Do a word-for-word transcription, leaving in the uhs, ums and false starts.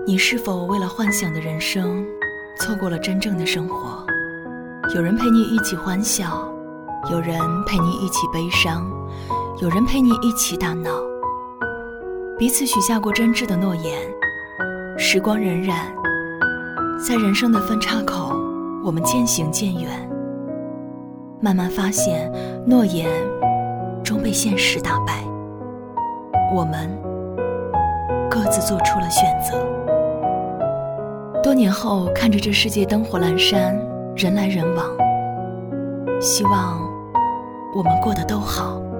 你是否为了幻想的人生错过了真正的生活？有人陪你一起欢笑，有人陪你一起悲伤，有人陪你一起大闹。彼此许下过真挚的诺言，时光荏苒，在人生的分岔口，我们渐行渐远，慢慢发现诺言终被现实打败，我们各自做出了选择。多年后，看着这世界灯火阑珊，人来人往，希望我们过得都好。